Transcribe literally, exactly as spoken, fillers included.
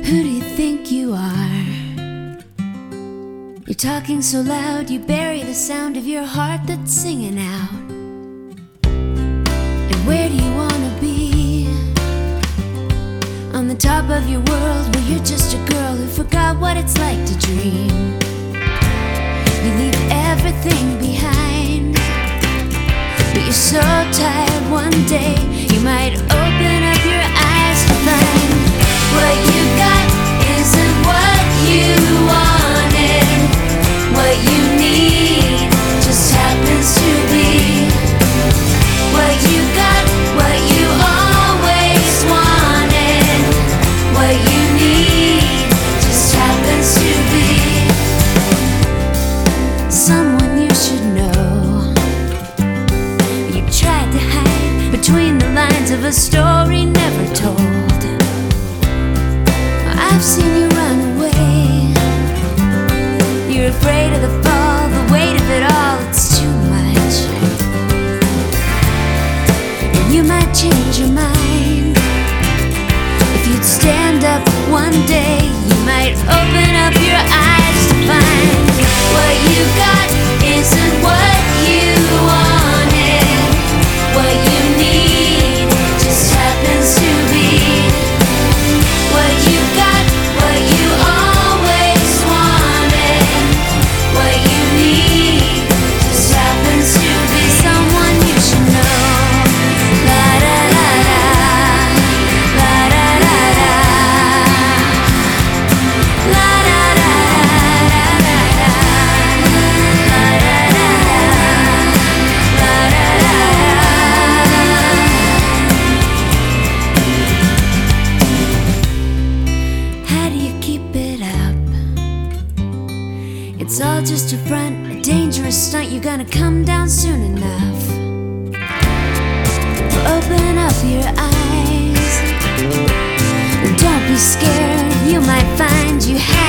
Who do you think you are? You're talking so loud, you bury the sound of your heart that's singing out. And where do you wanna be? On the top of your world, where you're just a girl who forgot what it's like to dream. You leave everything behind, but you're so tired one day you might open up your eyes to find what you got isn't what you wanted. What you need just happens to be what you got, what you always wanted. What you need just happens to be someone you should know. You tried to hide between the lines of a story never told. I've seen you run away. You're afraid of the fall, the weight of it all, it's too much. And you might change your mind. If you'd stand up one day, you might open up your eyes to find what you got isn't what you wanted. What you need just happens to be what you got, what you always wanted. What you need just happens to be someone you should know. La da da da, la da da da, la da da da da da, la da da da, la da da. How do you keep it up? It's all just a front, a dangerous stunt. You're gonna come down soon enough. Open up your eyes and don't be scared. You might find you have